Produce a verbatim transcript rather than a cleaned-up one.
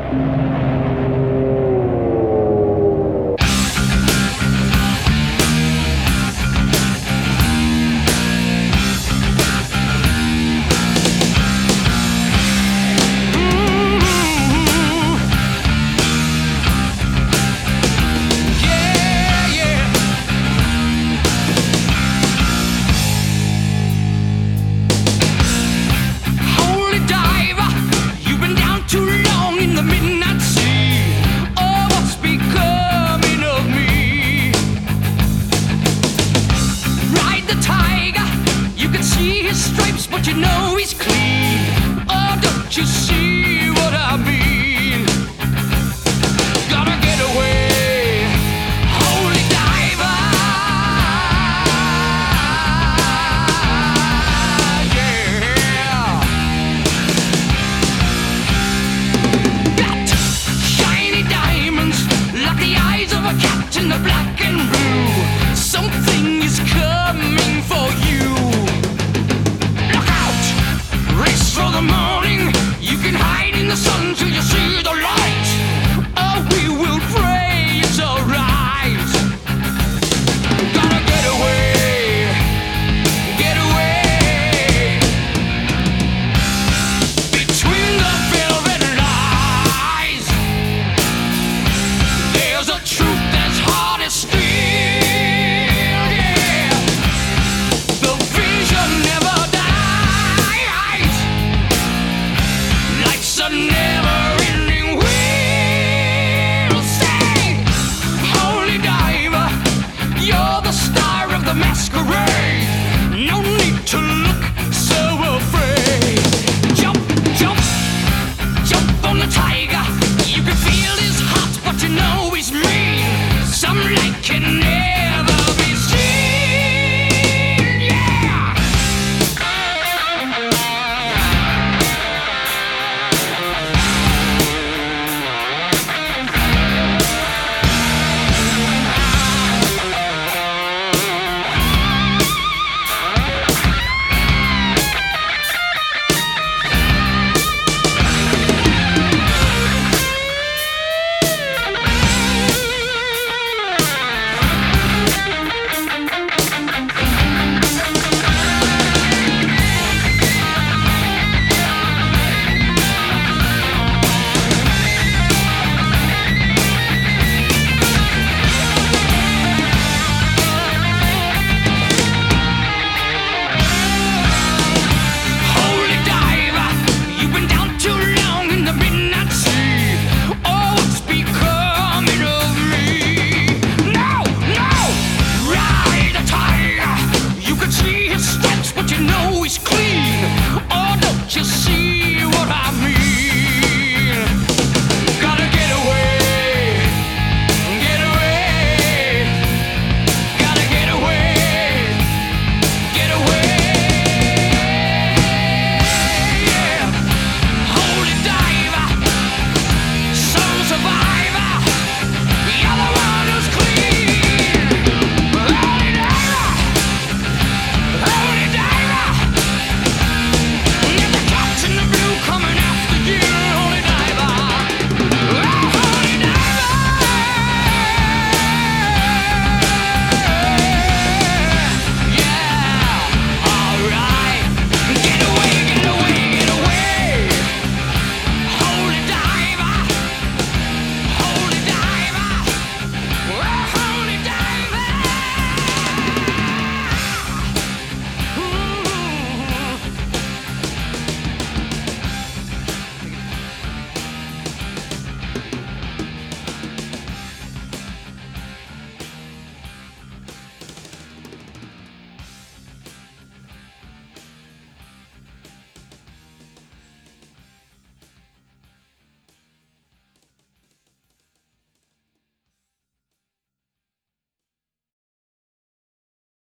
Stripes, but you know he's clean. Oh, don't you see what I mean? Gotta get away, holy diver. Yeah. Got shiny diamonds like the eyes of a cat in the black and blue. Something is coming for you. For the morning, you can hide in the sun till you see the light. Oh, we will pray it's alright. Gotta get away, get away. Between the velvet lies, there's a truth that's hard as steel. Yeah, the vision never dies. Never